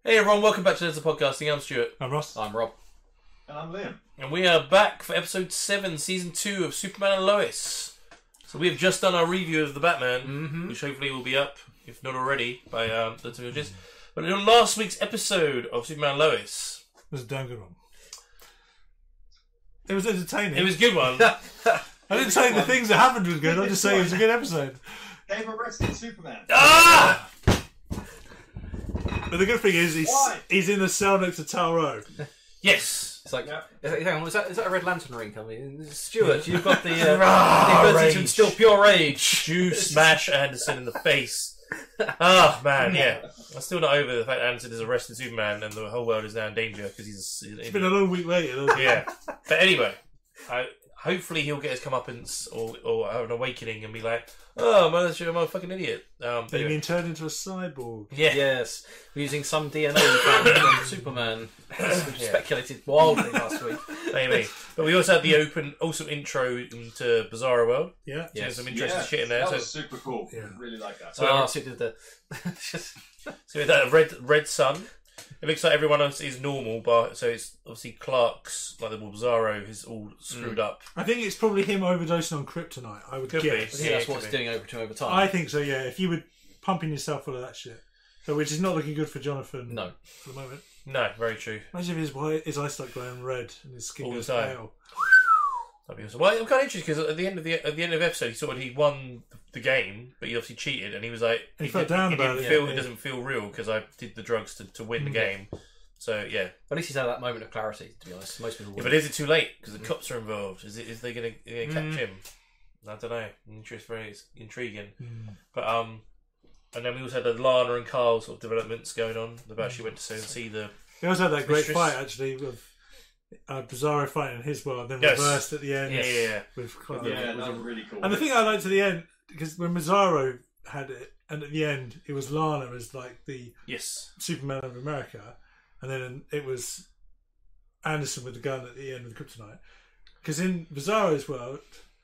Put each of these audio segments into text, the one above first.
Hey everyone, welcome back to Let's Podcasting. I'm Stuart. I'm Ross. I'm Rob. And I'm Liam. And we are back for episode 7, season 2 of Superman and Lois. So we have just done our review of the Batman, which hopefully will be up, if not already, by the two of us. But in last week's episode of Superman and Lois... It was a damn good one. It was entertaining. It was a good one. I didn't say the things that happened was good, I'm just saying it was a good episode. Gave arrested Superman. Ah! But the good thing is, he's in the cell next to Tal-Rho. Yes. It's like, hang on, is that a Red Lantern ring coming? Stuart, you've got the ability to instill pure rage. You smash Anderson in the face. Oh, man, yeah. I'm still not over the fact that Anderson has arrested Superman and the whole world is now in danger because he's... It's been a long week later. Yeah. But anyway, hopefully he'll get his comeuppance or have an awakening and be like, oh, man, I'm a fucking idiot. But you've been turned into a cyborg. Yeah. Yes, using some DNA from Superman. Speculated wildly last week. Maybe. But we also had the awesome intro into Bizarro World. Yeah. So there's some interesting shit in there. That was super cool. Yeah. Really like that. So it did the... So we had that red sun. It looks like everyone else is normal, but so it's obviously Clark's, like the Bizarro, is all screwed up. I think it's probably him overdosing on kryptonite, I would Could be. guess. I think that's Yeah, what it's could be. doing over time. I think so, yeah. If you were pumping yourself full of that shit. So, which is not looking good for Jonathan No. for the moment. No, very true. Imagine if his eyes start glowing red and his skin All the goes time. pale. That'd be awesome. Well, I'm kind of interested because at the end of the episode, he won the game, but he obviously cheated, and he was like, And he felt down about it. It Yeah. doesn't feel real because I did the drugs to win the game. So yeah. At least he's had that moment of clarity, to be honest. Most people Yeah, wouldn't. but is it too late because the cops are involved? Is they going to catch him? I don't know. Very intriguing. But and then we also had the Lana and Carl sort of developments going on. About she went to see the. He also had that great Mistress. fight, actually, with Bizarro fighting in his world, then Yes. reversed at the end Yeah. with Clark. Yeah, that was really cool. And the thing I liked at the end, because when Bizarro had it, and at the end it was Lana as like the Yes. Superman of America, and then it was Anderson with the gun at the end with the kryptonite. Because in Bizarro's world,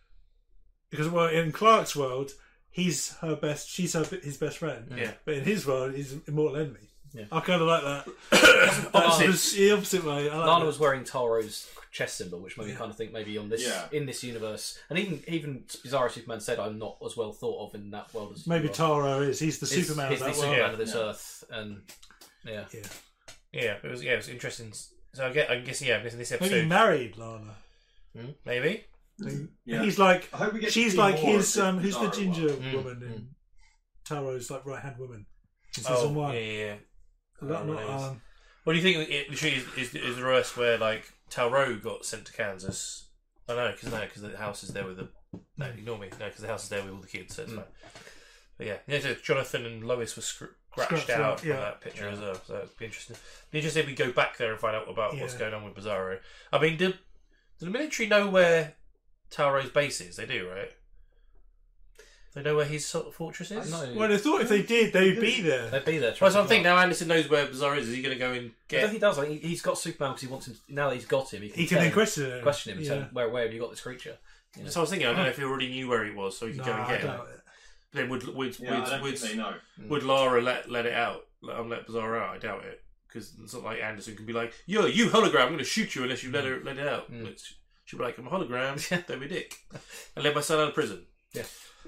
in Clark's world, she's his best friend. Yeah. But in his world, he's an immortal enemy. Yeah. I kind of like that. That's the opposite way. I like Lana that. was wearing Tal-Rho's chest symbol, which made me kind of think maybe on this in this universe, and even Bizarro Superman said, "I'm not as well thought of in that world as you Maybe are." Tal-Rho is. He's the Superman He's of the that world. Superman of this Earth, and yeah. Yeah. It was interesting. So I'm guessing this episode Maybe he married Lana. maybe. Yeah. He's like, I hope we get to she's see like more his of this who's the Bizarro ginger one. woman in Tal-Rho's like right hand woman in season one. Yeah. Not, What do you think it literally is the rest where like Tal-Rho got sent to Kansas? Oh no, because the house is there with the ignore me. No, because the house is there with all the kids, so it's fine. But yeah, so Jonathan and Lois were scratched out in that picture as well. So it'd be interesting. Be interesting if we go back there and find out about what's going on with Bizarro. I mean, do the military know where Tal-Rho's base is? They do, right? They know where his sort of fortress is? No. well, I thought if they did, they'd be there. They'd be there. Well, so I'm thinking now Anderson knows where Bizarro is. Is he going to go and I don't get... think he does. Like, he's got Superman because he wants him. Now that he's got him, He can then question him. and tell him, where have you got this creature? You know? So I was thinking, I don't know if he already knew where he was, so he could go and I get him. doubt it. Then would Yeah, I don't think they know. would Lara let it out? Let Bizarro out? I doubt it, because it's not like Anderson can be like, "Yo, you hologram! I'm going to shoot you unless you let it out." She'll be like, "I'm a hologram. Don't be a dick." I let my son out of prison. Yeah.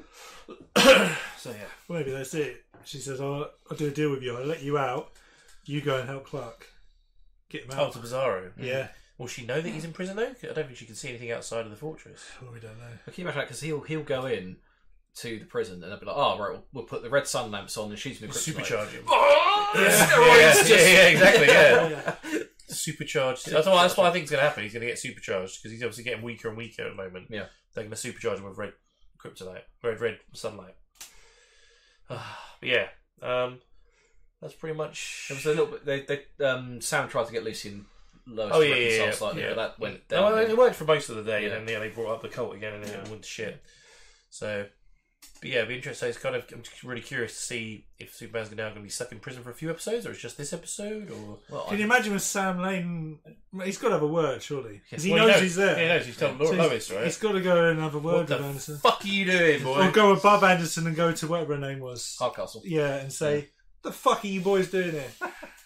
So yeah, Well, maybe that's it. She says, I'll do a deal with you. I'll let you out. You go and help Clark. Get him oh, out. to Bizarro. Yeah. Will she know that he's in prison though? I don't think she can see anything outside of the fortress. Well, we don't know. But can you imagine that? Because he'll go in to the prison and they'll be like, "Oh, right, we'll put the red sun lamps on and shoot him with kryptonite." Supercharge him. Yeah, Exactly. Yeah. Supercharged. That's what I think is going to happen. He's going to get supercharged because he's obviously getting weaker and weaker at the moment. Yeah. They're going to supercharge him with red kryptonite, red sunlight. But yeah, that's pretty much. It was a little bit. Sam tried to get Lucy and Lois Oh to yeah, reconcile yeah, slightly, yeah. but that went No, down. it worked for most of the day, Yeah. and then they brought up the cult again, and then it went to shit. So, but yeah, it'd be interesting. It's kind of, I'm just really curious to see if Superman's now going to be stuck in prison for a few episodes, or it's just this episode, or Well, Can you imagine with Sam Lane? He's got to have a word, surely. Because he Well, knows he's there. Yeah, he knows. He's telling So Lois, right? He's got to go and have a word What with the Anderson. fuck are you doing, boy? Or go above Anderson and go to whatever her name was. Hardcastle. Yeah, and say, the fuck are you boys doing here?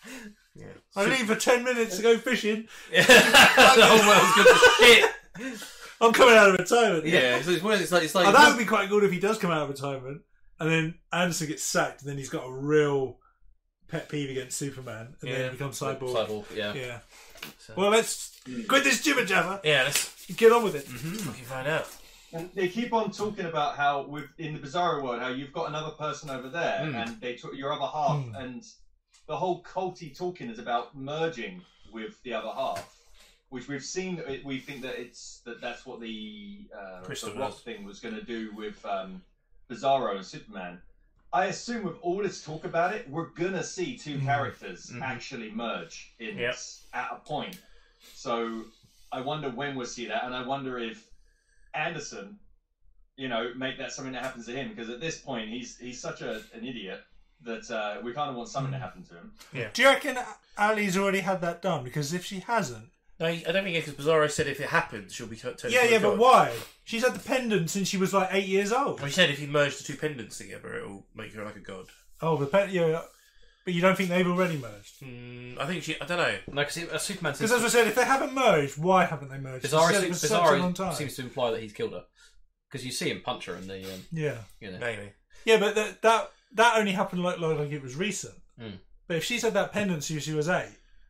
Yeah. I leave for 10 minutes to go fishing. The whole world's good for shit. I'm coming out of retirement. Yeah, so it's like Oh, that would be quite good if he does come out of retirement and then Anderson gets sacked and then he's got a real pet peeve against Superman and then he becomes Cyborg. Cyborg, yeah. Yeah. Well, let's quit this jibber jabber. Yeah, let's get on with it. fucking find out. And they keep on talking about how, in the Bizarro world, how you've got another person over there, and they talk your other half, and the whole culty talking is about merging with the other half, which we've seen. We think that that's what the Rock thing was going to do with Bizarro and Superman. I assume with all this talk about it, we're gonna see two characters actually merge in this at a point. So I wonder when we'll see that, and I wonder if Anderson, make that something that happens to him, because at this point he's such an idiot that we kind of want something to happen to him. Yeah. Do you reckon Ali's already had that done? Because if she hasn't, no, I don't think because Bizarro said if it happens, she'll be turned. Yeah, but why? She's had the pendant since she was like 8 years old. Well, he said if he merged the two pendants together, it'll make her like a god. Oh, but you don't think they've already merged? I think I don't know. No, because Superman. Because as I said, if they haven't merged, why haven't they merged? Bizarro seems to imply that he's killed her because you see him punch her in the. Maybe. Yeah, but that only happened like it was recent. But if she's had that pendant since she was 8.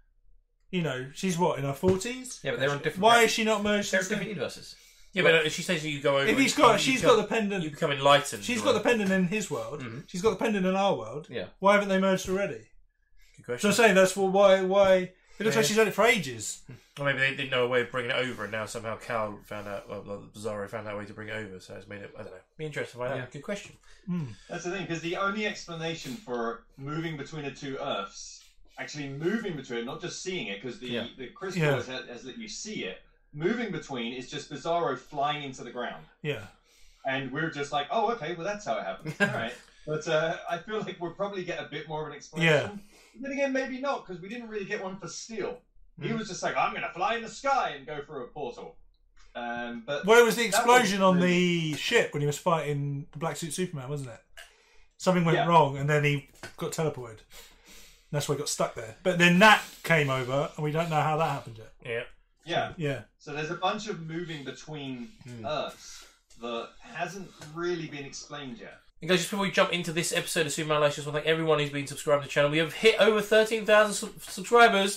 She's what, in her 40s? Yeah, but they're on different. Why is she not merged? They're different universes. Yeah, but she says you go over. If she's got the pendant. You become enlightened. She's got the pendant in his world. She's got the pendant in our world. Yeah. Why haven't they merged already? Good question. So I'm saying that's why. It looks like she's had it for ages. Or maybe they didn't know a way of bringing it over, and now somehow Cal found out, Bizarro found out a way to bring it over, so it's made it. I don't know. Be interesting to find out. Good question. That's the thing, because the only explanation for moving between the two Earths, actually moving between, not just seeing it, because the crystal has let you see it. Moving between is just Bizarro flying into the ground. Yeah. And we're just like, oh, okay, well, that's how it happened. All right. But I feel like we'll probably get a bit more of an explanation. Yeah. Then again, maybe not, because we didn't really get one for Steel. He was just like, I'm going to fly in the sky and go through a portal. But it was the explosion on the ship when he was fighting the Black Suit Superman, wasn't it? Something went wrong, and then he got teleported. That's why he got stuck there. But then that came over, and we don't know how that happened yet. Yeah. So there's a bunch of moving between Earths that hasn't really been explained yet. And guys, just before we jump into this episode of Superman Live, just want to thank everyone who's been subscribing to the channel. We have hit over 13,000 subscribers.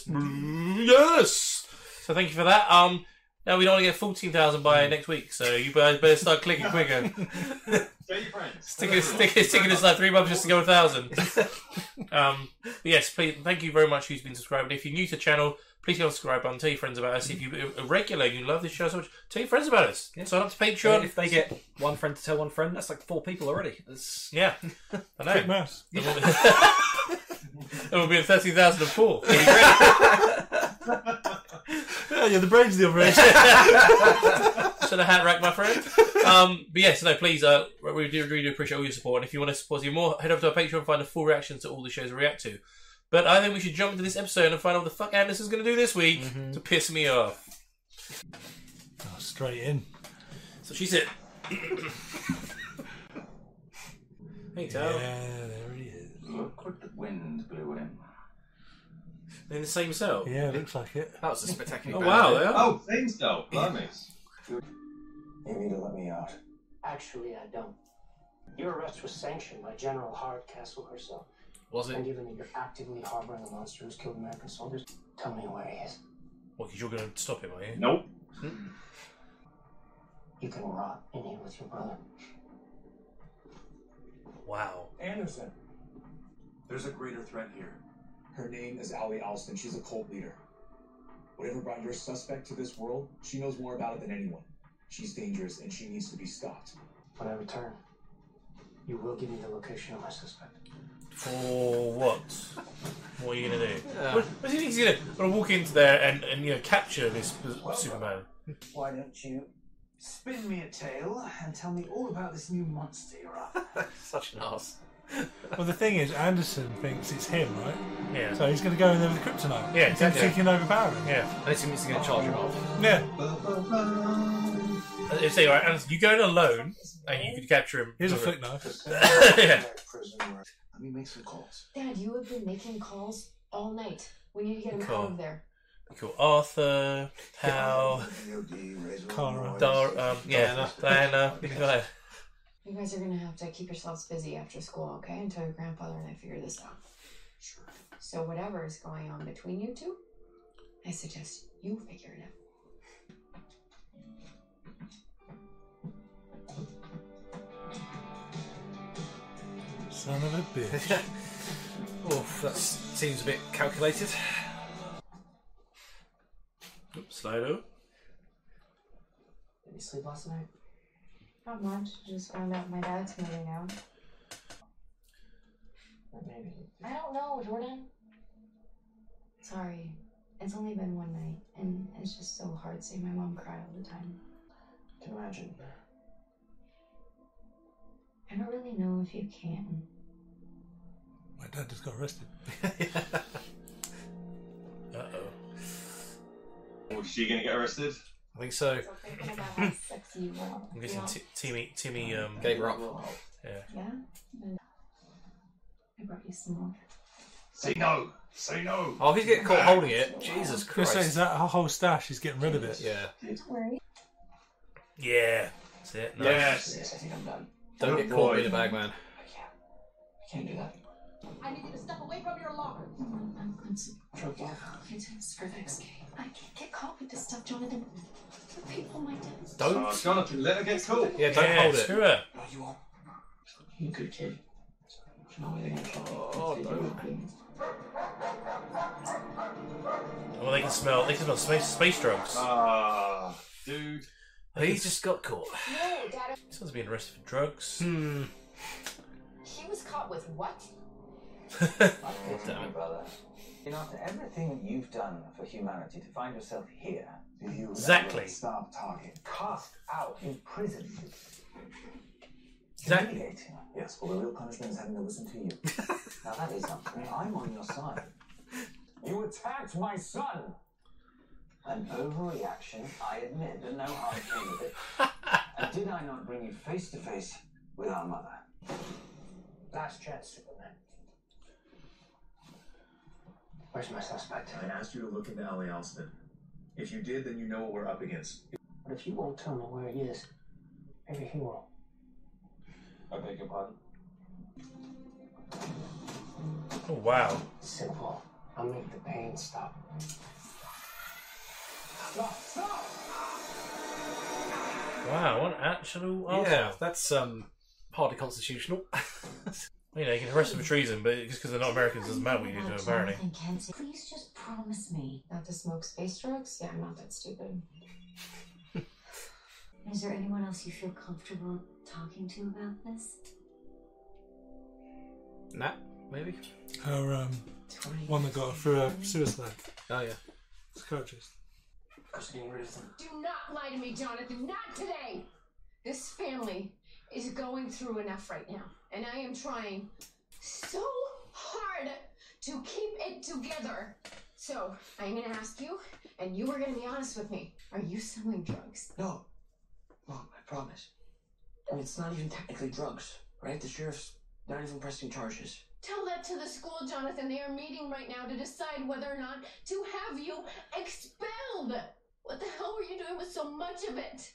Yes! So thank you for that. Now we don't want to get 14,000 by next week, so you guys better start clicking quicker. Tell your friends. Sticking this like 3 months just to go 1,000. But yes, please, thank you very much who's been subscribing. If you're new to the channel, please go subscribe button, tell your friends about us. If you're a regular and you love this show so much, tell your friends about us. Sign up to Patreon. If they get one friend to tell one friend, that's like 4 people already. Yeah, I know. Quick mouse. It will be at 13,004. Yeah, the brain's the operation. So the hat rack, my friend. But yes, no, please, we do really appreciate all your support. And if you want to support us even more, head over to our Patreon and find the full reactions to all the shows we react to. But I think we should jump into this episode and find out what the fuck Anderson's going to do this week to piss me off. Straight in. So she said, hey, Tal. Yeah, there he is. Look what the wind blew in. In the same cell? Yeah, looks like it. That was a spectacular. Oh, wow, they are. Oh, same cell. Blimey. You need to let me out. Actually, I don't. Your arrest was sanctioned by General Hardcastle herself. Was it? And given that you're actively harboring a monster who's killed American soldiers, tell me where he is. Well, because you're going to stop him, are you? Nope. You can rot in here with your brother. Wow. Anderson, there's a greater threat here. Her name is Ali Alston. She's a cult leader. Whatever brought your suspect to this world, she knows more about it than anyone. She's dangerous and she needs to be stopped. When I return, you will give me the location of my suspect. For what? What are you going to do? What do you think he's going to walk into there and capture this Superman? Why don't you spin me a tale and tell me all about this new monster you're after? Such an arse. Well, the thing is, Anderson thinks it's him, right? Yeah. So he's going to go in there with the kryptonite. Yeah, He thinks he can overpower him. Yeah. And it's going to charge him off. Yeah. They say, right, Anderson, you go in alone and you could capture him. Here's a flick knife. Yeah. Let me make some calls. Dad, you have been making calls all night. We need to get him Cool. out of there. Cool. Arthur, Hal, Cara. Diana. Go ahead. You guys are gonna have to keep yourselves busy after school, okay? Until your grandfather and I figure this out. Sure. So whatever is going on between you two, I suggest you figure it out. Son of a bitch. Oof, that seems a bit calculated. Slido. Did you sleep last night? Not much. Just found out my dad's moving out. Or maybe. I don't know, Jordan. Sorry. It's only been one night, and it's just so hard seeing my mom cry all the time. I can imagine. I don't really know if you can. My dad just got arrested. Uh-oh. Was she going to get arrested? I think so. So thinking about how sexy you are. I'm guessing Timmy Gave her up. yeah. Yeah? And I brought you some more. Say no! Say no! Oh, if he's getting caught holding it, Jesus Chris Christ. says that whole stash, he's getting rid of it. Yeah. Don't worry. Yeah. That's it. Nice. Yes! Yes, I think I'm done. Don't Good get caught boy. in a bag, man. I can't do that. I need you to step away from your locker. I'm so Drug law. it's for the escape. I can't get caught with this stuff, Jonathan. The people might die. Don't. Jonathan, let her get caught. Yeah, don't hold it. Screw her. No, you won't. You good kid. There's no way they're gonna kill Oh, me. no. Well, they can smell space drugs. Ah, dude. He's just got caught. No, Dad. Someone's being arrested for drugs. Hmm. He was caught with what? Damn it. brother. You know, after everything you've done for humanity, to find yourself here, you Exactly. stop talking. Cast out, imprisoned. Exactly. Humiliating. Yes, well, the real punishment is having to listen to you. Now that is something. I'm on your side. You attacked my son. An overreaction, I admit, but no harm came of it. And did I not bring you face to face with our mother? Last chance, Superman. Where's my suspect? I asked you to look into Allie Alston. If you did, then you know what we're up against. But if you won't tell me where he is, maybe he will. I beg your pardon. Oh wow. Simple. I'll make the pain stop. Wow, what an actual Yeah, arsehole. that's hardly constitutional. You know, you can arrest them for treason, but just because they're not Americans doesn't matter what you do to them, apparently. Jonathan Kent, please just promise me not to smoke space drugs. Yeah, I'm not that stupid. Is there anyone else you feel comfortable talking to about this? Nah, maybe. Her, one that got her through a suicide. Oh, yeah. Psychiatrist. I was getting rid of them. Do not lie to me, Jonathan. Not today. This family is going through enough right now, and I am trying so hard to keep it together. So I'm gonna ask you, and you are gonna be honest with me. Are you selling drugs? No. Mom, I promise. I mean, it's not even technically drugs, right? The sheriff's not even pressing charges. Tell that to the school, Jonathan. They are meeting right now to decide whether or not to have you expelled. What the hell were you doing with so much of it?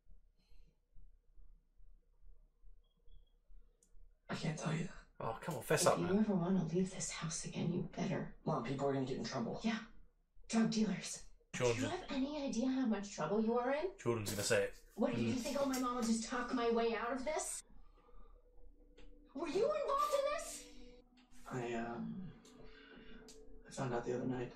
I can't tell you that. Oh, come on, fess If up, you man. ever want to leave this house again, you better. Mom, people are going to get in trouble. Yeah. Drug dealers. Do you Jordan, have any idea how much trouble you are in? Jordan's gonna say it. What did you think? Oh, my mom will just talk my way out of this? Were you involved in this? I found out the other night.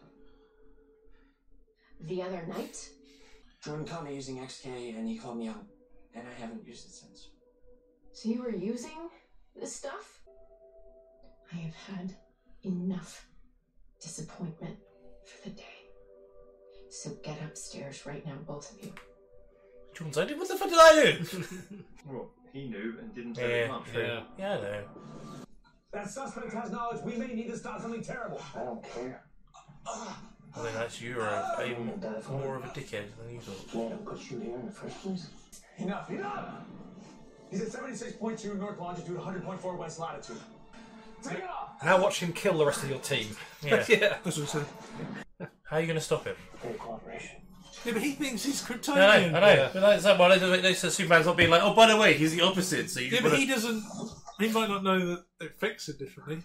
The other night? Jordan caught me using XK and he called me out. And I haven't used it since. So you were using this stuff? I have had enough disappointment for the day. So get upstairs right now, both of you. Jordan's like, what the fuck did I do? Well, he knew and didn't tell his mum. Yeah, I know. That suspect has knowledge. We may need to stop something terrible. I don't care. I think that's you are even more of a dickhead than you thought. Made him put you here in the first place? Enough! He's at 76.2 north longitude, 100.4 west latitude. Now watch him kill the rest of your team. Yeah. Yeah. That's what I said. How are you going to stop him? Full cooperation. Yeah, but he thinks he's I Kryptonian. know. But that's why they said Superman's not being like, oh, by the way, he's the opposite. So you Yeah, but he doesn't. He might not know that it affects it differently.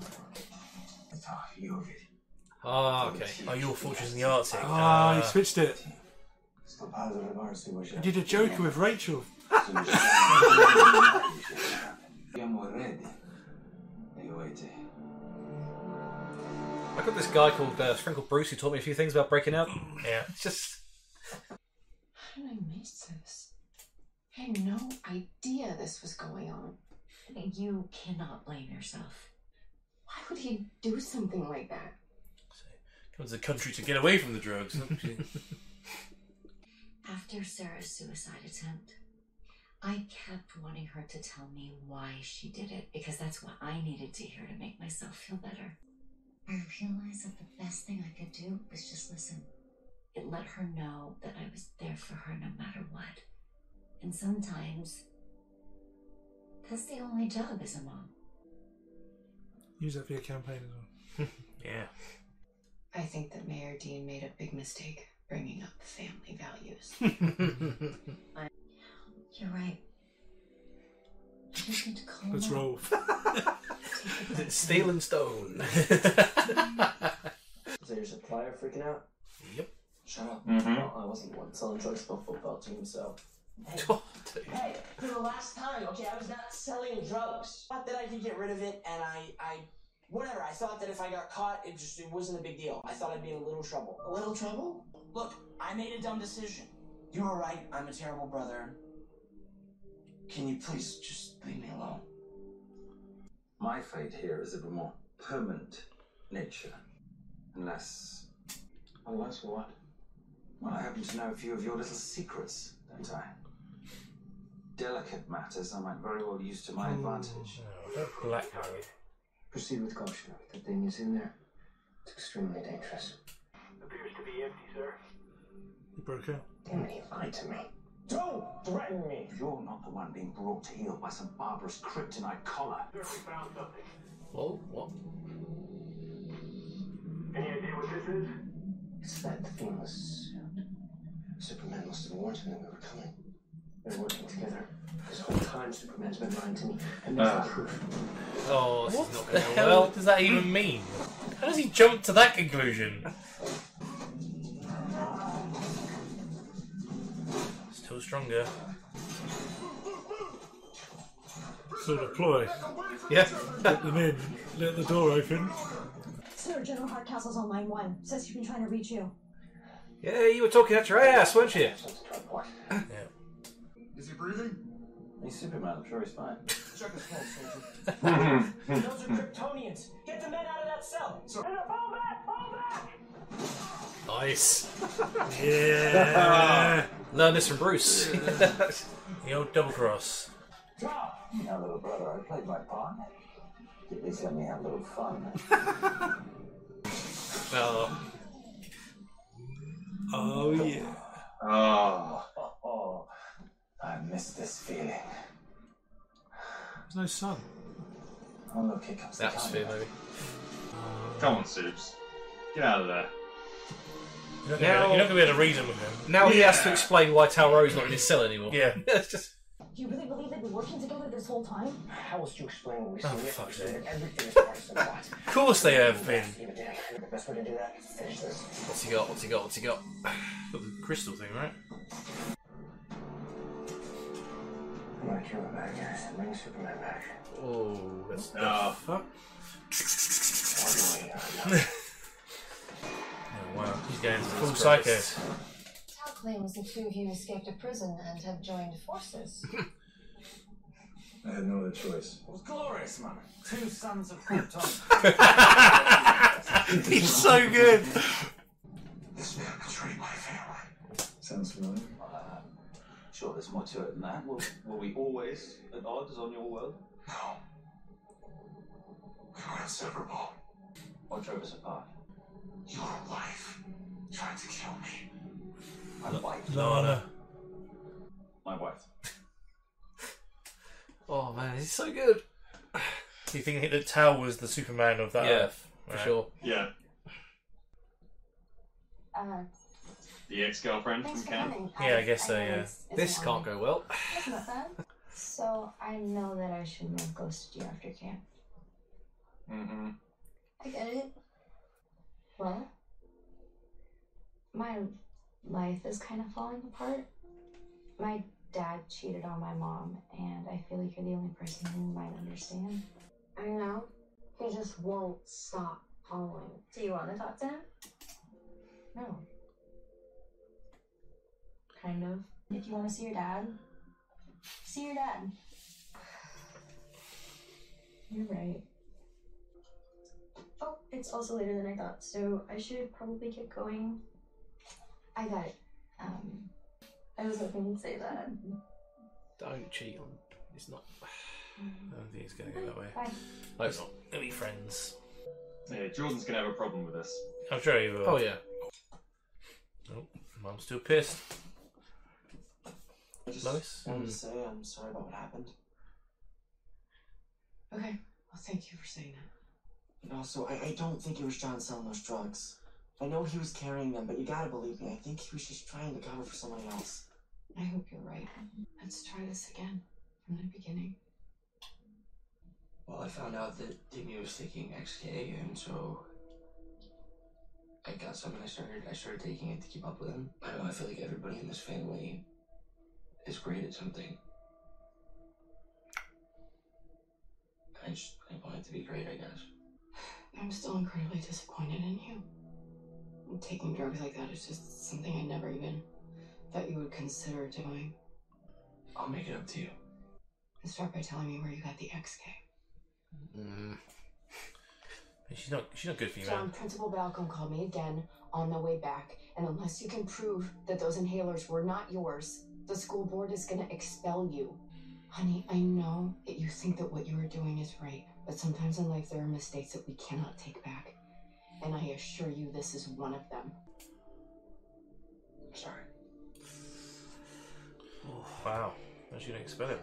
Ah, okay. Oh, your fortune's in the Arctic. Ah, he switched it. Sto padre Marsi He did a Joker with Rachel. Siamo eredi. I got this guy called Sprinkle Bruce who taught me a few things about breaking out. Yeah. It's just... How did I miss this? I had no idea this was going on. You cannot blame yourself. Why would he do something like that? Comes to the country to get away from the drugs. After Sarah's suicide attempt, I kept wanting her to tell me why she did it, because that's what I needed to hear to make myself feel better. I realized that the best thing I could do was just listen. It let her know that I was there for her no matter what. And sometimes, that's the only job as a mom. Use that for your campaign as well. Yeah. I think that Mayor Dean made a big mistake bringing up family values. You're right. I just need to calm Let's down. roll. Steel and stone. Is your supplier freaking out? Yep. Shut up. Mhm. Well, I wasn't the one selling drugs to a football team, so. Hey, for the last time, okay, I was not selling drugs. Thought that I could get rid of it, and whatever. I thought that if I got caught, it wasn't a big deal. I thought I'd be in a little trouble. A little trouble? Look, I made a dumb decision. You were right. I'm a terrible brother. Can you please just leave me alone? My fate here is of a more permanent nature. Unless what? Well, I happen to know a few of your little secrets, don't I? Delicate matters I might very well use to my advantage. Blackmail. Proceed with caution. If the thing is in there, it's extremely dangerous. Appears to be empty, sir. He broke out. Damn it, he lied to me. Don't threaten me! You're not the one being brought to heel by some barbarous kryptonite collar. We found something. Whoa, what? Any idea what this is? It's that famous suit. Superman must have warned him that we were coming. They're working together. This whole time, Superman's been lying to me, and there's the proof. Oh, this is not What the going to go hell well. does that even mean? How does he jump to that conclusion? Still stronger. Sort of ploy. Yeah. Get them in. Let the door open. Sir, General Hardcastle's on line 1. Says he's been trying to reach you. Yeah, you were talking out your ass, weren't you? Yeah. Is he breathing? He's Superman, I'm sure he's fine. Check his pulse, soldier. Those are Kryptonians. Get the men out of that cell. Fall back! Fall back! Nice. Yeah. Learn this from Bruce. The old double cross. Now, little brother, I played my part. At least let me have a little fun. Oh. Oh, yeah. Oh, I miss this feeling. There's no sun. Oh, look, here comes the Atmosphere, camera. maybe. Come on, Soups. Get out of there. You're not going to be able to reason with him. Now he has to explain why Talro's not in his cell anymore. Yeah. It's just... Do you really believe they've been working together this whole time? How else do you explain what we see? Oh, fuck's sake. Everything is part of some plot. Of course they have been. Even Dan, the best way to do that is finish this. What's he got? What's he got? What's he got? Got the crystal thing, right? I'm gonna kill the bad guys and bring Superman back. Oh, that's... Fuck. Oh, wow. He's going full psycho. Tal claims the two of you escaped a prison and have joined forces. I had no other choice. It was glorious, man. Two sons of Krypton. He's so good. This man betrayed my family. Sounds familiar? Sure, there's more to it than that. Were we always at odds on your world? No. We were inseparable. What drove us apart? Your wife tried to kill me. My wife. Lana. My wife. Oh man, he's so good. Do you think that Tal was the Superman of that Earth? For sure. Yeah. The ex-girlfriend from camp? Yeah, I guess so, yeah. This can't go well. That's not bad. So I know that I shouldn't have ghosted you after camp. Mm-hmm. I get it. Well, my life is kind of falling apart. My dad cheated on my mom, and I feel like you're the only person who might understand. I know. He just won't stop following. Do you want to talk to him? No. Kind of. If you want to see your dad, see your dad. You're right. Oh, it's also later than I thought, so I should probably get going. I got it. I was hoping you'd say that. Don't cheat on. It's not. I don't think it's going to go that way. Bye. No, it's not. They'll be friends. Yeah, Jordan's going to have a problem with this. I'm sure he will. Oh, yeah. Oh, Mum's still pissed. I just Lois? wanted to say I'm sorry about what happened. Okay. Well, thank you for saying that. And also, I don't think it was John selling those drugs. I know he was carrying them, but you gotta believe me, I think he was just trying to cover for somebody else. I hope you're right. Let's try this again from the beginning. Well, I found out that Digby was taking XK, and so I got some and I started taking it to keep up with him. I know I feel like everybody in this family is great at something. I want it to be great, I guess. I'm still incredibly disappointed in you. Taking drugs like that is just something I never even thought you would consider doing. I'll make it up to you. And start by telling me where you got the XK. She's not good for you, John, man. Principal Balcom called me again on the way back, and unless you can prove that those inhalers were not yours, the school board is going to expel you. Honey, I know that you think that what you are doing is right, but sometimes in life there are mistakes that we cannot take back. And I assure you this is one of them. I'm sorry. Oh, wow. How's she going to expel him?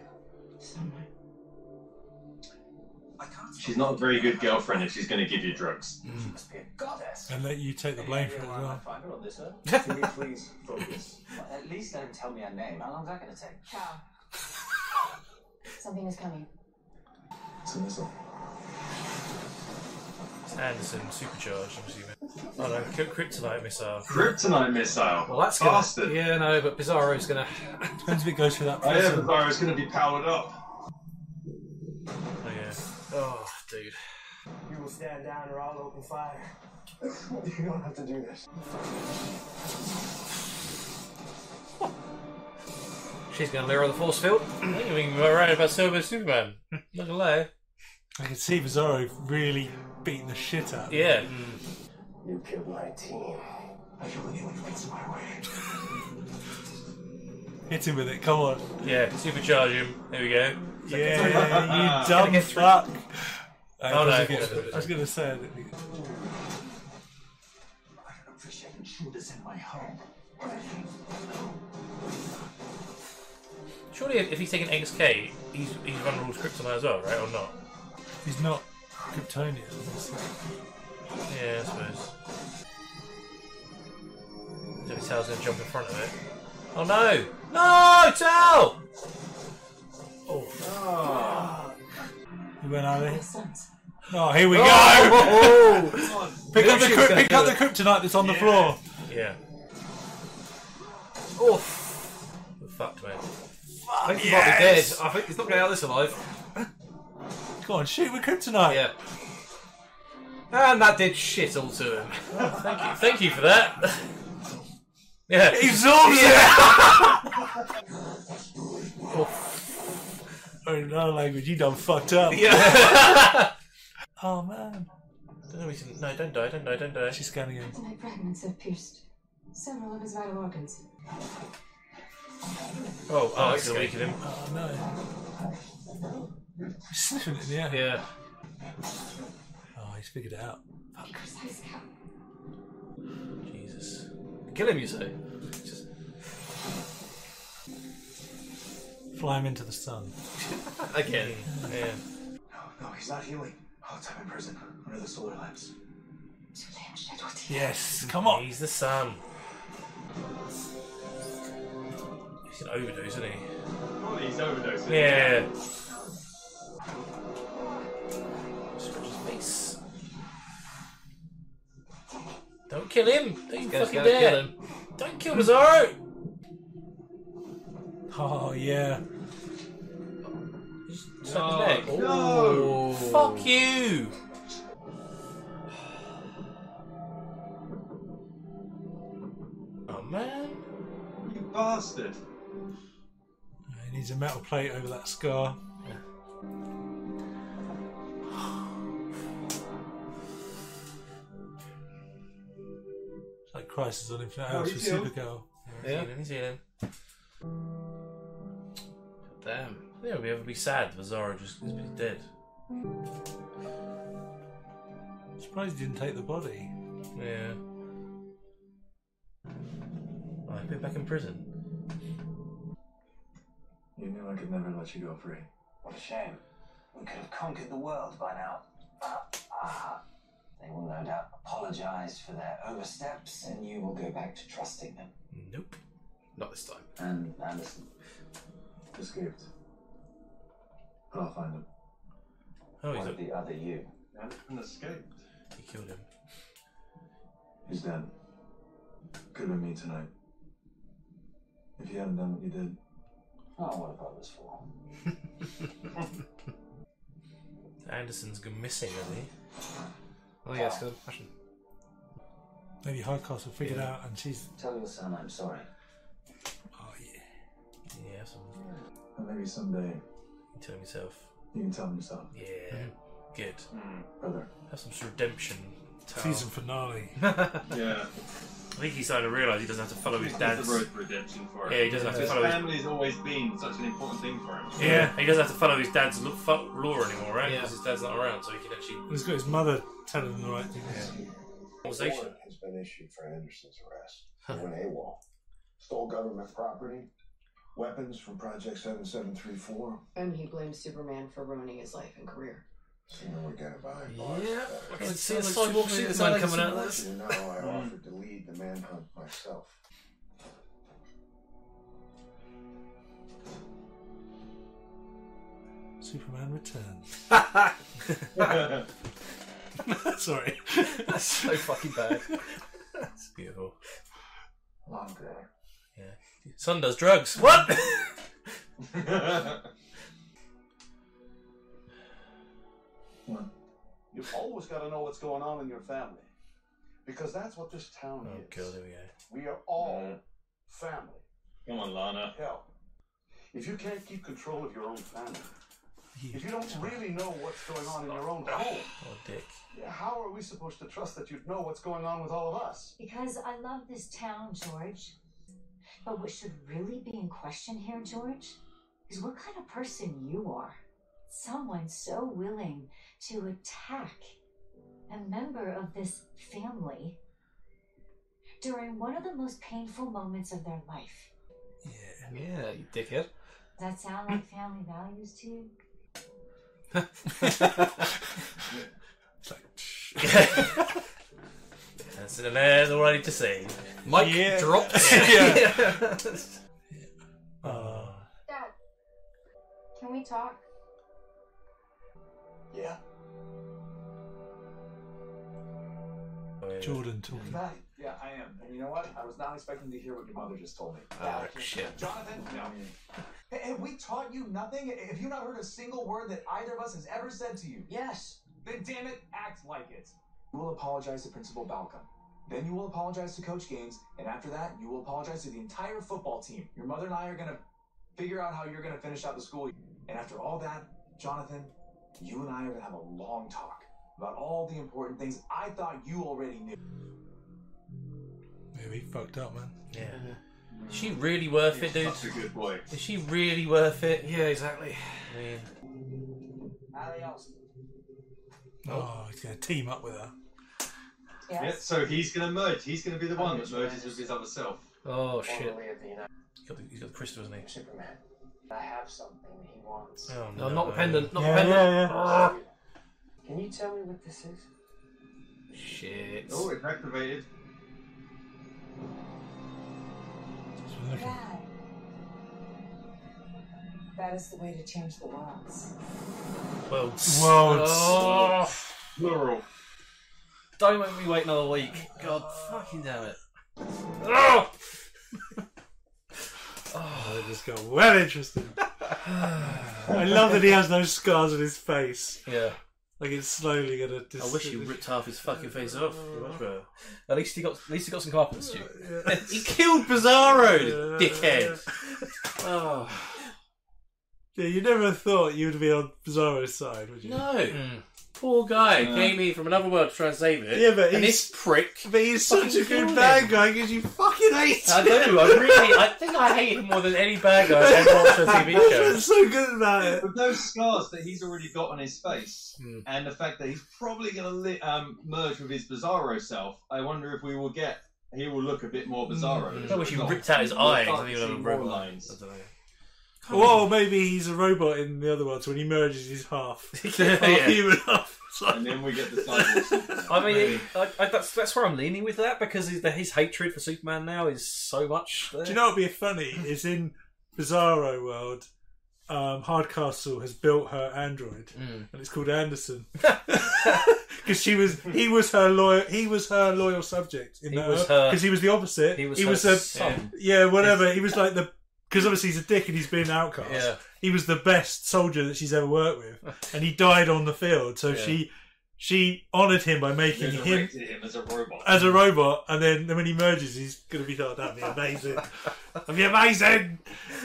She's not a very good girlfriend if she's going to give you drugs. She must be a goddess. And let you take the blame for it as well. Find her on this, sir. Can you please focus? Well, at least let him tell me her name. How long is that going to take? Cal. Something is coming. It's a missile. It's Anderson supercharged, I'm assuming. Oh no, kryptonite missile. Kryptonite missile. Well, that's gonna. Bastard. Yeah, no, but Bizarro's gonna. Depends if it goes for that Oh, yeah, prison. Bizarro's going to be powered up. Oh yeah. Oh, dude. You will stand down or I'll open fire. You don't have to do this. She's gonna lure the force field. I think we're right about Superman. Not gonna lie. I can see Bizarro really beating the shit out of him. Yeah. You killed my team. I can't believe you gets my way. Hit him with it, come on. Yeah, supercharge him. There we go. Yeah, you dumb fuck. Oh, no. I was going to say it. I don't appreciate intruders in my home. Surely if he's taking XK, he's vulnerable to kryptonite as well, right? Or not? He's not Kryptonian. Yeah, I suppose. So if Tal's going to jump in front of it. Oh no! No, Tal! Oh. He went out of Makes there. sense. Oh, here we go! Oh. Pick up the kryptonite that's on the floor. Yeah. Oh, we're fucked, mate. I think he might be dead. I think he's not getting out of this alive. Go on, shoot with kryptonite. Yeah. And that did shit all to him. Oh, thank you for that. Yeah. He absorbs it! Oh, in another language, you done fucked up. Yeah. Oh man. No, don't die. She's scanning him. Kryptonite fragments have pierced several of his vital organs. Oh, that's going to weaken him. Oh no. He's sniffing it in the air. Yeah. Oh, he's figured it out. Precise count. Jesus. Kill him, you say? Just... Fly him into the sun. Again. Yeah. No, he's not healing. All the time in prison, under the solar lamps. Yes, come on. He's the son. He's an overdose, isn't he? Well, he's overdosing. Yeah. Scratch his face. Don't kill him. He's fucking dead. Kill him. Don't kill Bizarro. Oh, yeah. Suck his neck. No. Fuck you. Oh, man. You bastard. He needs a metal plate over that scar. It's like Crisis on Infinite Earths with Supergirl. Yeah, he's healing. Damn. Yeah, we ever be sad if Bizarro just is dead. Surprised he didn't take the body. Yeah. Well, he'd be back in prison. You knew I could never let you go free. What a shame. We could have conquered the world by now. They will no doubt apologize for their oversteps, and you will go back to trusting them. Nope. Not this time. And Anderson Escaped. But I'll find him. Oh, he's what of the other you? Anderson escaped. He killed him. He's dead. Could have been me tonight. If you hadn't done what you did. Oh, what have others for? Anderson's gone missing, hasn't he? Oh, yeah, it's good question. Maybe Hardcastle figured out and she's... Tell your son I'm sorry. Oh, yeah. Yeah, some... And maybe someday You tell him yourself. you can tell him yourself. Yeah. Good. Brother. Have some sort of redemption. Season finale. Yeah. I think he's starting to realise he doesn't have to follow his dad's... the road for redemption for him. Yeah, he doesn't have to His follow his... family's always been such an important thing for him. Yeah, he doesn't have to follow his dad's law anymore, right? Yeah. Because his dad's not around, so he can actually... He's got his mother telling him the right thing. Conversation. warrant has been issued for Anderson's arrest. He went AWOL. Stole government property, weapons from Project 7734. And he blames Superman for ruining his life and career. Sooner we get it behind bars, Yeah, better. I can see the cyborg Superman coming out of this. You know, I offered to lead the manhunt myself. Superman returns. Sorry. That's so fucking bad. That's beautiful. Long day. Yeah. Son does drugs. What? You've always got to know what's going on in your family. Because that's what this town Oh, is. God, there we go. We are all family. Come on, Lana. Hell, if you can't keep control of your own family, if you don't really know what's going on in your own home, Oh, Dick. how are we supposed to trust that you'd know what's going on with all of us? Because I love this town, George. But what should really be in question here, George, is what kind of person you are. Someone so willing to attack a member of this family during one of the most painful moments of their life. Yeah, you dickhead. Does that sound like family values to you? That's an there's all I need to say. Mike Yeah. drops. Yeah. Dad, can we talk? Yeah. Jordan talking. Yeah, I am. And you know what? I was not expecting to hear what your mother just told me. Oh, shit. Jonathan? No. Hey, have we taught you nothing? Have you not heard a single word that either of us has ever said to you? Yes. Then damn it, act like it. You will apologize to Principal Balcom. Then you will apologize to Coach Gaines. And after that, you will apologize to the entire football team. Your mother and I are going to figure out how you're going to finish out the school year. And after all that, Jonathan, you and I are going to have a long talk about all the important things I thought you already knew. Yeah, he fucked up, man. Yeah. Is she really worth it, dude? Such a good boy. Is she really worth it? Yeah, exactly. I mean, Ali Alston. Oh, he's going to team up with her. Yes. Yeah, so he's going to merge. He's going to be the one that merges with his other self. Oh, shit. Formerly of the United he's got the crystal, isn't he? Superman. I have something he wants. Oh, No, not dependent. Not Yeah, dependent. yeah, yeah. Can you tell me what this is? Shit. Oh, it's activated. That is the way to change the worlds. Worlds. Oh. Plural. Don't make me wait another week. God fucking damn it. Oh! I just got well interested. I love that he has no scars on his face. Yeah. Like it's slowly gonna. I wish he ripped half his fucking face off. Much better. At least he got some carpet stew. He killed Bizarro, dickhead. Oh. Yeah, you never thought you'd be on Bizarro's side, would you? No. Poor guy came here from another world to try and save it. Yeah, but and this prick. But he's such a good bad guy because you fucking hate I him. do. I think I hate him more than any bad guy I've ever watched on a TV show. I'm so good about it. With those scars that he's already got on his face, and the fact that he's probably going to merge with his Bizarro self, I wonder if he will look a bit more Bizarro. I wish he ripped out his eyes and even have a more robot. lines. I don't know. Well, maybe he's a robot in the other world, so when he merges, he's half human, half. And then we get the cyborg. I mean, that's where I'm leaning with that because his hatred for Superman now is so much. There. Do you know what would be funny? Is in Bizarro world, Hardcastle has built her android, and it's called Anderson. Because he was her loyal subject in that because he was the opposite. He was her son. Yeah, whatever. Yes. He was like the. Because obviously he's a dick and he's been an outcast. Yeah. He was the best soldier that she's ever worked with, and he died on the field. So she honoured him by making him as a robot. As a robot, and then when he merges, he's going to be like, "That'd be amazing! That'd be amazing!"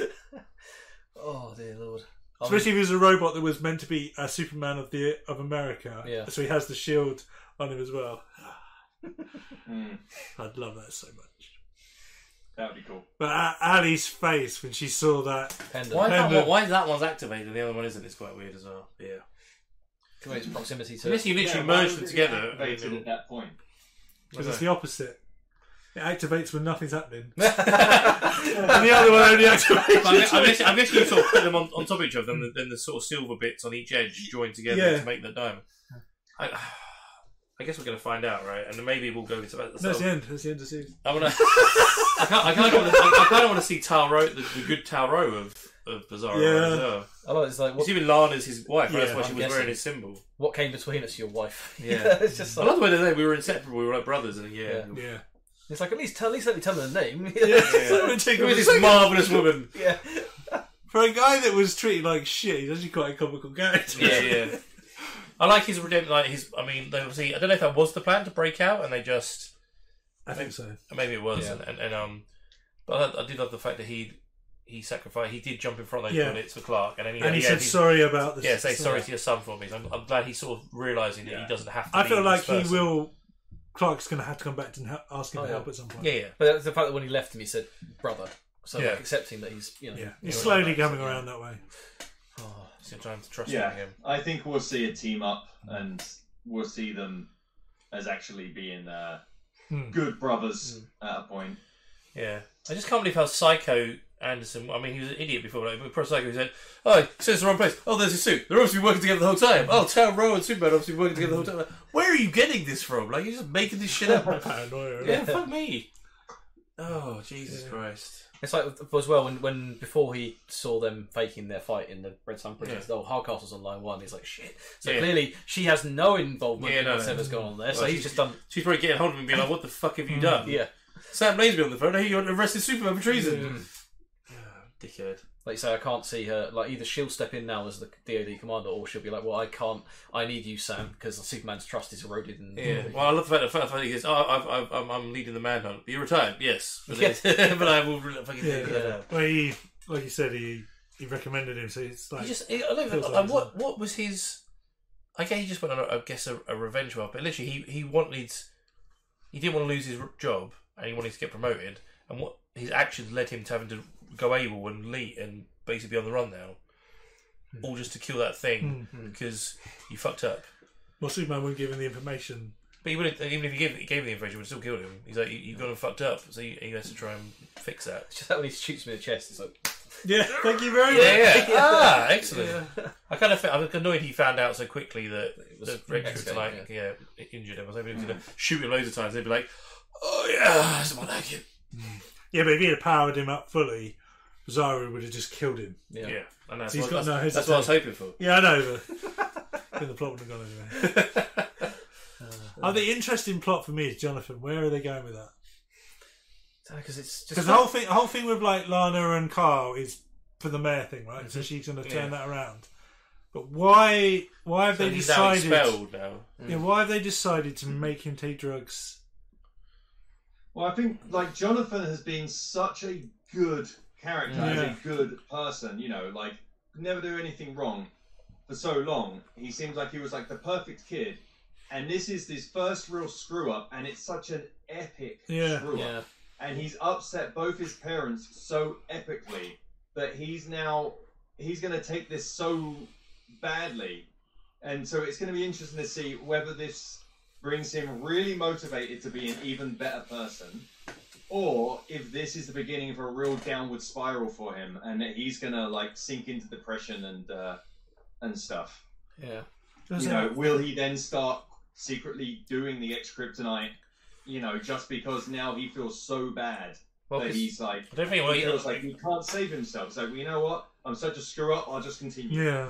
Oh dear Lord! Especially if he was a robot that was meant to be a Superman of America. Yeah. So he has the shield on him as well. I'd love that so much. That would be cool. But Ali's face when she saw that pendant. Why that one's activated and the other one isn't? It's quite weird as well. But yeah. Its proximity to. Unless you literally merged them together. Activated at that point. Because it's the opposite. It activates when nothing's happening. And the other one only activates. I guess you sort of put them on top of each other, and then the sort of silver bits on each edge joined together to make the diamond. I guess we're going to find out, right? And then maybe we'll go into that. That's the end. That's the end of the season. I kind of want to see Taro, the good Taro of Bizarro. Yeah. As well. I know, it's like what, even Lana's his wife. Yeah, that's why she was wearing his symbol. What came between us? Your wife. Yeah. It's just like, I love the way they say we were inseparable. We were like brothers. And Yeah. It's like at least let me tell them the name. Who is this marvellous woman? Yeah. For a guy that was treated like shit, he's actually quite a comical character. Yeah. I like his redemption. I mean, they obviously. I don't know if that was the plan to break out, and they just. I think so. Maybe it was, Yeah. but I did love the fact that he sacrificed. He did jump in front of those bullets for Clark, and then he said sorry about this. Yeah, say sorry to your son for me. So I'm glad he's sort of realising that he doesn't have to. I feel like he will. Clark's going to have to come back to ask him for help at some point. Yeah. But the fact that when he left him, he said brother. So Yeah. like accepting that he's he's slowly coming around that way. Oh, so trying to trust him again. I think we'll see a team up, and we'll see them as actually being good brothers at a point. Yeah, I just can't believe how psycho Anderson. I mean, he was an idiot before, but pro psycho. He said, "Oh, it's the wrong place. Oh, there's his suit. They're obviously working together the whole time. Oh, Taro and Superman obviously working together the whole time. Where are you getting this from? Like, you're just making this shit up." Paranoia. Yeah, fuck me. Oh, Jesus Christ. It's like as well when before he saw them faking their fight in the Red Sun prison. Oh, Hardcastle's on line 1. He's like, shit. So clearly she has no involvement in whatever's going on there. Well, so he's just done. She's probably getting hold of him and being like, "What the fuck have you done?" Yeah. Sam Lazenby on the phone. Hey, you arrested Superman for treason. Dickhead. Like you say, I can't see her. Like either she'll step in now as the DoD commander, or she'll be like, "Well, I can't. I need you, Sam, because Superman's trust is eroded." And Well, I love the fact that he goes, "Oh, I'm leading the manhunt. You're retired, yes, but, but I will fucking do that." Well, he, like you said, he recommended him, so it's like what was his? I guess he just went on, a revenge walk. But literally, he didn't want to lose his job, and he wanted to get promoted. And what his actions led him to having to go AWOL and leave and basically be on the run now, all just to kill that thing because you fucked up. Well, Superman wouldn't give him the information. But he wouldn't, even if he gave him the information, he would still killed him. He's like, you've gone and fucked up, so he has to try and fix that. It's just that when he shoots me in the chest, it's like Yeah, thank you very Yeah, much. Excellent. I kind of, I was annoyed he found out so quickly that the Red X-Game, Kryptonite injured him. I was hoping he was going to shoot him loads of times. They'd be like, "Oh yeah, someone like him." Yeah, but if he had powered him up fully, Bizarro would have just killed him. Yeah, and that's, So he's got no that's what I was hoping for. Yeah, I know, but then the plot would have gone anyway. The interesting plot for me is Jonathan. Where are they going with that? Because it's Because the whole thing with like Lana and Carl is for the mayor thing, right? So she's going to turn that around. But why have they decided? Now expelled now. Yeah, why have they decided to make him take drugs? Well, I think like Jonathan has been such a good character, as a good person. You know, like never do anything wrong for so long. He seems like he was like the perfect kid, and this is his first real screw up, and it's such an epic screw up. And he's upset both his parents so epically that he's going to take this so badly. And so it's going to be interesting to see whether this brings him really motivated to be an even better person, or if this is the beginning of a real downward spiral for him and that he's going to like sink into depression and stuff. Yeah. You know, will he then start secretly doing the X-Kryptonite? You know, just because now he feels so bad that he's like, I don't think he feels like he can't save himself. So you know what? I'm such a screw up. I'll just continue. Yeah.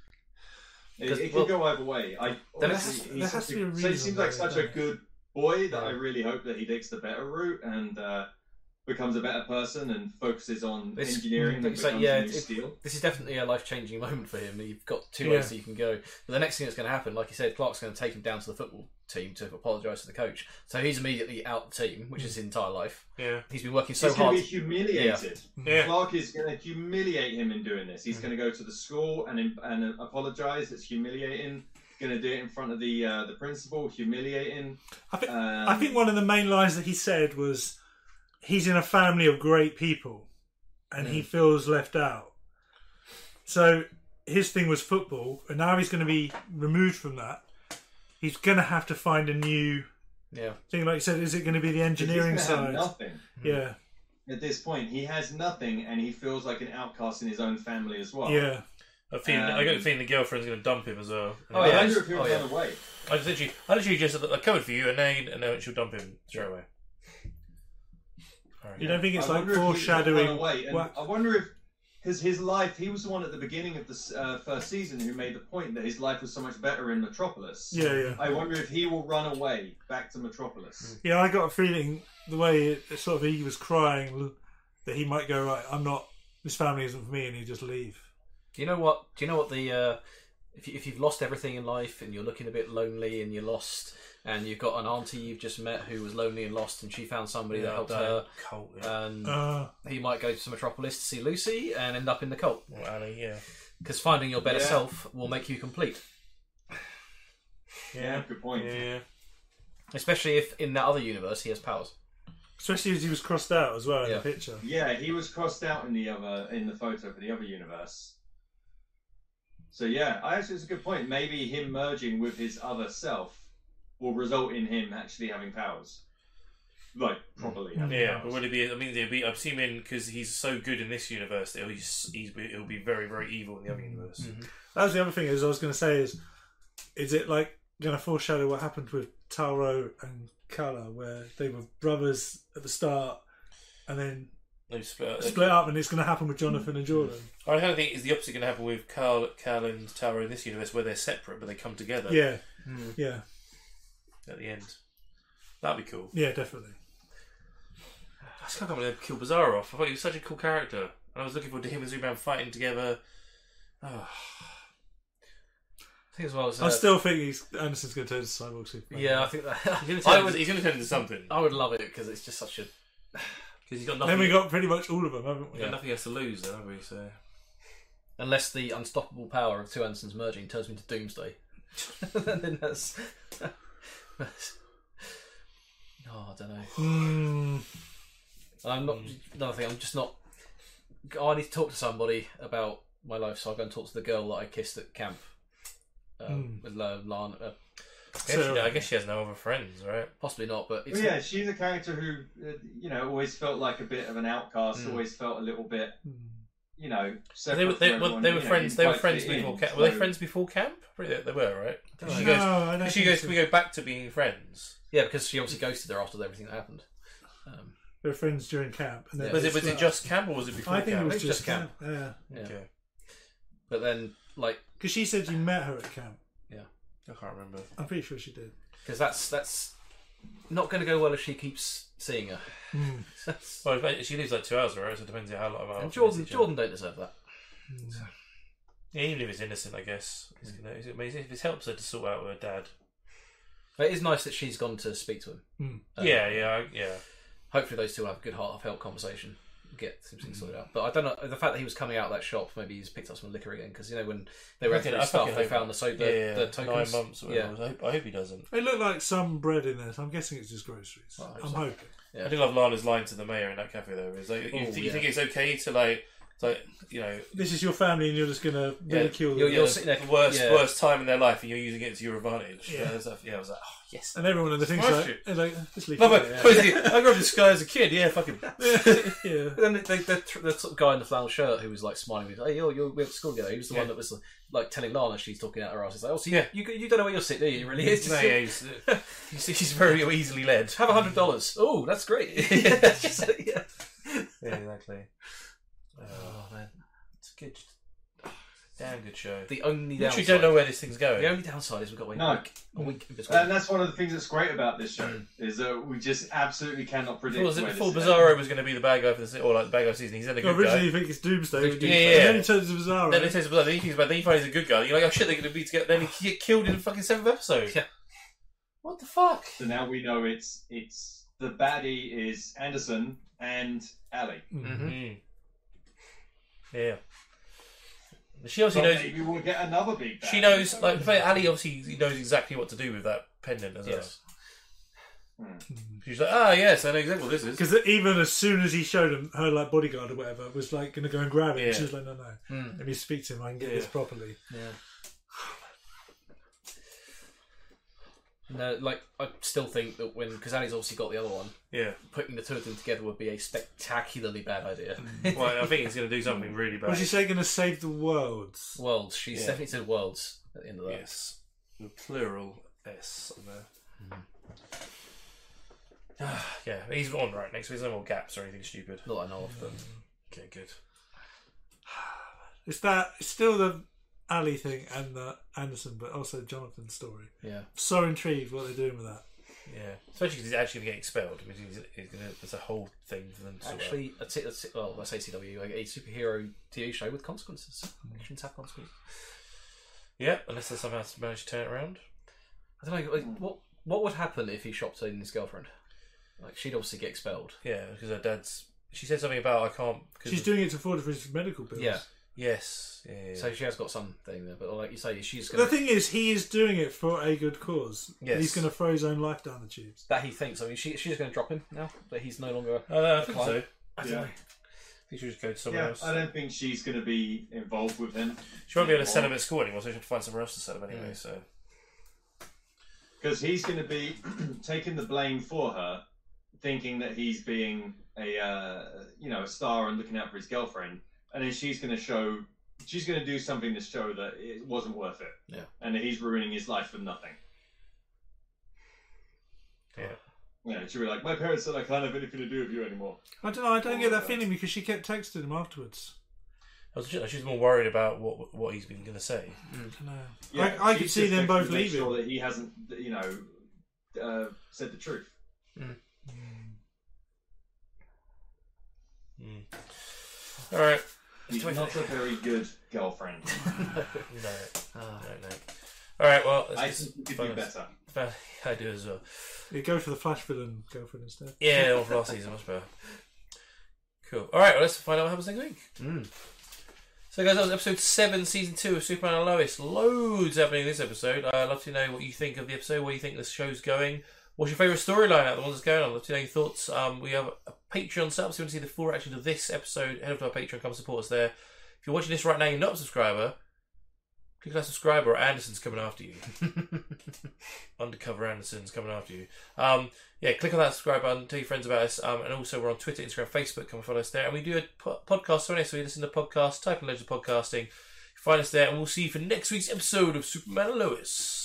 It could go either way. There has to be a So he reason, seems like though, such a good boy that I really hope that he takes the better route and becomes a better person and focuses on engineering and becomes a new Steel. This is definitely a life-changing moment for him. You've got two ways that you can go. But the next thing that's going to happen, like you said, Clark's going to take him down to the football team to apologise to the coach. So he's immediately out the team, which is his entire life. Yeah. He's been working so He's hard. He's going to be humiliated. Yeah. Clark is going to humiliate him in doing this. He's going to go to the school and apologise. It's humiliating. Going to do it in front of the principal, humiliating. I think one of the main lines that he said was, he's in a family of great people and he feels left out. So his thing was football, and now he's going to be removed from that. He's going to have to find a new thing. Like you said, is it going to be the engineering he's gonna side? have nothing. Yeah. At this point, he has nothing, and he feels like an outcast in his own family as well. Yeah. I got the feeling the girlfriend's going to dump him as well. I wonder if he'll run away. I literally just covered for you, and then she'll dump him straight away. You don't think it's I like wonder if he'll foreshadowing? run away. And I wonder if, because his life, he was the one at the beginning of the first season who made the point that his life was so much better in Metropolis. Yeah. I wonder if he will run away back to Metropolis. Yeah, I got a feeling the way sort of he was crying that he might go, right, I'm not. This family isn't for me, and he just leave. Do you know what the if you've lost everything in life and you're looking a bit lonely and you're lost and you've got an auntie you've just met who was lonely and lost and she found somebody that helped her, and he might go to Metropolis to see Lucy and end up in the cult. Because finding your better self will make you complete. Yeah, good point. Yeah. Especially if in that other universe he has powers. Especially as he was crossed out as well in the picture. Yeah, he was crossed out in the photo for the other universe. So yeah, actually it's a good point. Maybe him merging with his other self will result in him actually having powers, like properly. Yeah, but would it be? I mean, I've seen him because he's so good in this universe that he'll be very, very evil in the other universe. Mm-hmm. That was the other thing. I was going to say is it like going to foreshadow what happened with Taro and Kala, where they were brothers at the start, and then they split up, and it's going to happen with Jonathan and Jordan. I kind of think it's the opposite going to happen with Kal and Taro in this universe, where they're separate but they come together. Yeah, yeah. At the end, that'd be cool. Yeah, definitely. I just can't believe they killed Bizarro off. I thought he was such a cool character, and I was looking forward to him and Zuman fighting together. Oh. I think as well as I still think Anderson's going to turn into Cyborg Superman. Yeah, I think that he's going to turn into something. I would love it because it's just such a. Because he's got nothing. Then we got pretty much all of them, haven't we? We've got nothing else to lose, then, have we? So, unless the unstoppable power of two Andersons merging turns me to Doomsday, then that's. Oh, I don't know. I'm not. Another thing, I'm just not. I need to talk to somebody about my life, so I'll go and talk to the girl that I kissed at camp with Lana. I guess she has no other friends, right? Possibly not, but it's yeah, she's a character who, always felt like a bit of an outcast. Always felt a little bit, you know, They were friends. They were friends before camp. Were they friends before camp? They were, right? I don't She think goes. so. We go back to being friends. Yeah, because she obviously ghosted her after everything that happened. They were friends during camp. And then Was it just camp or was it before I camp? think it was just camp. Yeah. Okay. But then, like, because she said you met her at camp. Yeah, I can't remember. I'm pretty sure she did. Because that's not going to go well if she keeps seeing her. Well, she lives like 2 hours, right? So it depends on how long. And Jordan don't deserve that. Yeah, even if it's innocent, I guess. I mean, if it helps her to sort out with her dad. But it is nice that she's gone to speak to him. Yeah. Hopefully those two have a good heart of help conversation, get some things sorted out. But I don't know, the fact that he was coming out of that shop, maybe he's picked up some liquor again, because, you know, when they were through stuff, they found the tokens. 9 months or whatever. I hope he doesn't. It looked like some bread in there, so I'm guessing it's just groceries. I'm hoping. I do love Lana's line to the mayor in that cafe, though. Is like, you think it's okay to, like, you know, this is your family and you're just going to ridicule them. You're sitting there, the worst time in their life, and you're using it to your advantage. Yeah. I was like, oh, yes. And everyone in the thing's like, just leave it I grew up this guy as a kid. Yeah, fucking. Yeah. And then the sort of guy in the flannel shirt who was like smiling, with, hey, we went to school together. He was the one that was like telling Lana she's talking out her ass. It's like, oh, so you don't know where you're sitting, do you? It really is. No, he's very easily led. Have $100. Oh, that's great. Yeah, exactly. Oh man, it's a good, damn good show. The only downside, you don't know where this thing's going. The only downside is we've got a week in between. And that's one of the things that's great about this show is that we just absolutely cannot predict. Before Bizarro was going to be the bad guy for the or like the bad guy season, he's then a good guy. Originally, you think it's Doomsday. And then it turns to Bizarro. Then it turns to Bizarro. Then he thinks about. Then he finds he's a good guy. You're like, oh shit, they're going to be together. Then he get killed in the fucking 7th episode. Yeah. What the fuck? So now we know it's the baddie is Anderson and Ali. Mm-hmm. Yeah. She obviously knows. Maybe we'll get another big bad. She knows, like, Ali obviously knows exactly what to do with that pendant as well. She's like, yes, I know exactly what this is. Because even as soon as he showed him her like bodyguard or whatever was like going to go and grab it, and she was like, no. Let me speak to him. I can get this properly. Yeah. No, like I still think that because Ali's obviously got the other one, putting the two of them together would be a spectacularly bad idea. Well, I think he's going to do something really bad. Was she say going to save the worlds? Worlds. She's definitely said worlds at the end of that. Yes, the plural S on there. Yeah, he's on right next week. There's no more gaps or anything stupid. Not that I know of them. Okay, good. It's still the Ali thing and the Anderson, but also Jonathan's story. Yeah. So intrigued what they're doing with that. Yeah, especially because he's actually going to get expelled. I mean, there's a whole thing for them to sort actually, I say CW, a superhero TV show with consequences. Actions have consequences. Yeah, unless they somehow manage to turn it around. I don't know. Like, what would happen if he shot in his girlfriend? Like, she'd obviously get expelled. Yeah, because her dad's. She said something about I can't. She's doing it to afford for his medical bills. Yeah. Yes. Yeah. So she has got something there, but like you say, she's going. The thing is, he is doing it for a good cause. Yes. He's going to throw his own life down the tubes. That he thinks. I mean, she's going to drop him now, but he's no longer. I think so. I don't know. I think she'll just go to somewhere else. I don't think she's going to be involved with him. She won't be able to send him at school anymore, so she'll have to find somewhere else to send him anyway. So. Because he's going to be taking the blame for her, thinking that he's being a star and looking out for his girlfriend, and then she's going to do something to show that it wasn't worth it. Yeah. And that he's ruining his life for nothing. Yeah. Yeah, she'll be like, my parents said I can't have anything to do with you anymore. I don't know, I don't get that feeling because she kept texting him afterwards. She's more worried about what he's been going to say. I don't know. Yeah, I could see them both leaving. Sure that he hasn't, said the truth. All right. He's not a very good girlfriend. No. All right. Well, I think he could do better. I do as well. You go for the Flash villain girlfriend instead. Yeah, or for last season, much better. Cool. All right. Well, let's find out what happens next week. So, guys, that was episode 7, season 2 of Superman and Lois. Loads happening in this episode. I'd love to know what you think of the episode. What do you think this show's going? What's your favourite storyline out of the ones that's going on? I'd love to know your thoughts. We have a Patreon sub, so if you want to see the full reaction to this episode, head over to our Patreon, come support us there. If you're watching this right now, you're not a subscriber, click that subscribe, or Anderson's coming after you. Undercover Anderson's coming after you. Click on that subscribe button, tell your friends about us, and also we're on Twitter, Instagram, Facebook. Come and follow us there. And we do a podcast, so you listen to podcasts, type in Legends of Podcasting, find us there, and we'll see you for next week's episode of Superman and Lois.